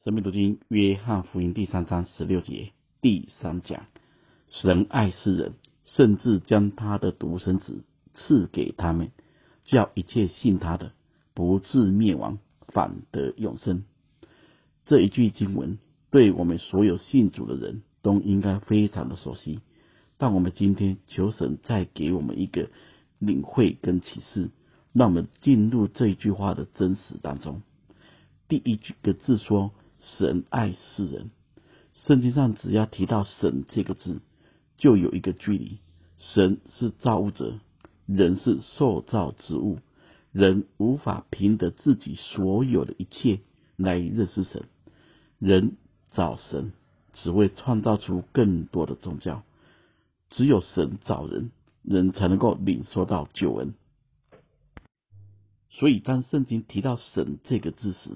生命读经约翰福音第3章16节第3讲，神爱世人，甚至将他的独生子赐给他们，叫一切信他的不至灭亡，反得永生。这一句经文对我们所有信主的人都应该非常的熟悉，但我们今天求神再给我们一个领会跟启示，让我们进入这一句话的真实当中。第一个字说神爱世人，圣经上只要提到神这个字，就有一个距离。神是造物者，人是受造之物，人无法凭着自己所有的一切来认识神。人找神只会创造出更多的宗教，只有神找人，人才能够领受到救恩。所以当圣经提到神这个字时，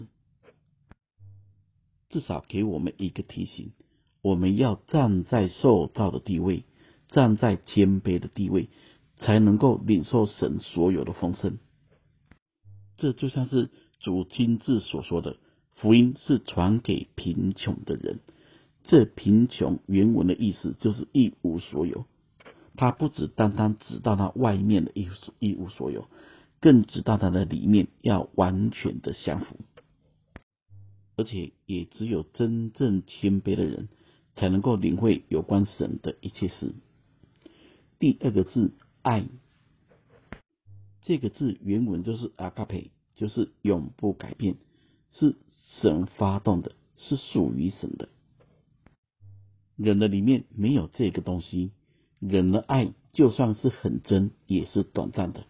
至少给我们一个提醒，我们要站在受造的地位，站在谦卑的地位，才能够领受神所有的丰盛。这就像是主亲自所说的，福音是传给贫穷的人。这贫穷原文的意思就是一无所有，他不只单单指到他外面的一无所有，更指到他的里面要完全的降服。而且也只有真正谦卑的人才能够领会有关神的一切事。第二个字爱，这个字原文就是阿嘎培，就是永不改变，是神发动的，是属于神的。人的里面没有这个东西，人的爱就算是很真，也是短暂的，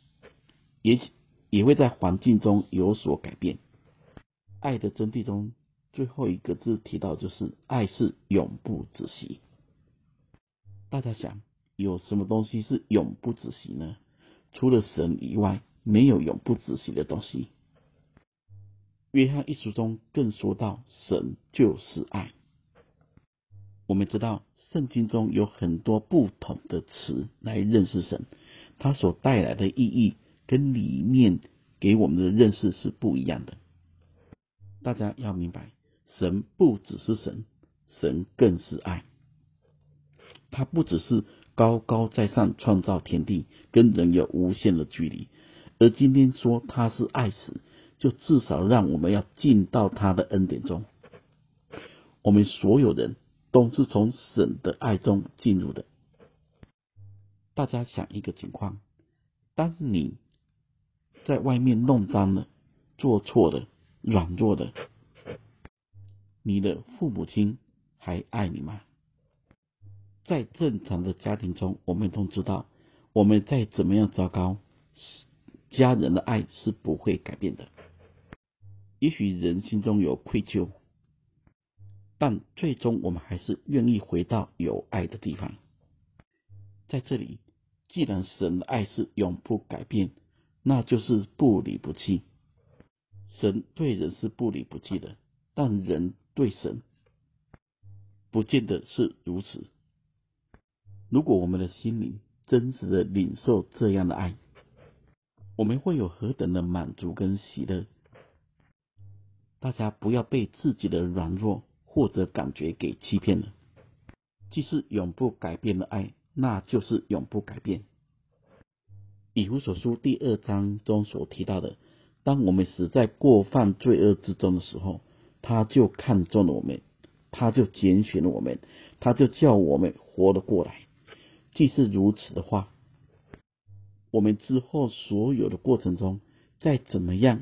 也会在环境中有所改变。爱的真谛中最后一个字提到，就是爱是永不止息。大家想，有什么东西是永不止息呢？除了神以外，没有永不止息的东西。约翰一书中更说到，神就是爱。我们知道圣经中有很多不同的词来认识神，它所带来的意义跟里面给我们的认识是不一样的。大家要明白，神不只是神，神更是爱。他不只是高高在上创造天地，跟人有无限的距离，而今天说他是爱时，就至少让我们要进到他的恩典中。我们所有人都是从神的爱中进入的。大家想一个情况，当你在外面弄脏了，做错了，软弱的，你的父母亲还爱你吗？在正常的家庭中，我们都知道，我们再怎么样糟糕，家人的爱是不会改变的。也许人心中有愧疚，但最终我们还是愿意回到有爱的地方。在这里，既然神的爱是永不改变，那就是不离不弃。神对人是不离不弃的，但人对神不见得是如此。如果我们的心灵真实的领受这样的爱，我们会有何等的满足跟喜乐。大家不要被自己的软弱或者感觉给欺骗了。既是永不改变的爱，那就是永不改变。以弗所书第2章中所提到的，当我们死在过犯罪恶之中的时候，他就看中了我们，他就拣选了我们，他就叫我们活了过来。既是如此的话，我们之后所有的过程中再怎么样，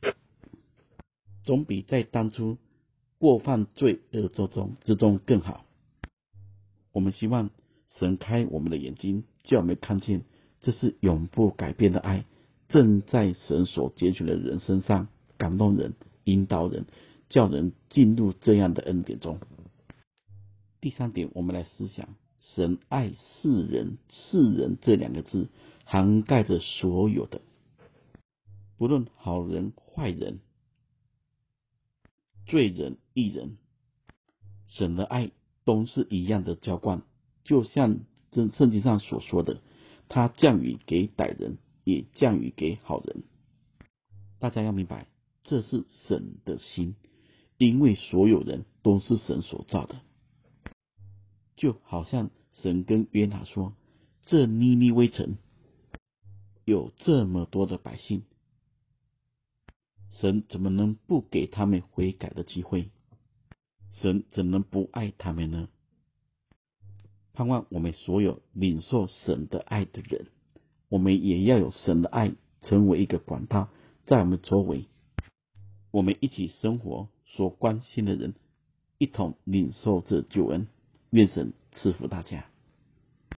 总比在当初过犯罪恶之中更好。我们希望神开我们的眼睛，叫我们看见这是永不改变的爱，正在神所拣选的人身上感动人，引导人，叫人进入这样的恩典中。第3点，我们来思想神爱世人。世人这2个字涵盖着所有的，不论好人坏人、罪人义人，神的爱都是一样的浇灌。就像圣经上所说的，他降雨给歹人，也降雨给好人。大家要明白，这是神的心， 因为所有人都是神所造的。就好像神跟约拿说，这尼尼微城有这么多的百姓，神怎么能不给他们悔改的机会？神怎能不爱他们呢？盼望我们所有领受神的爱的人，我们也要有神的爱成为一个管道，在我们周围，我们一起生活所关心的人，一同领受这救恩。愿神赐福大家。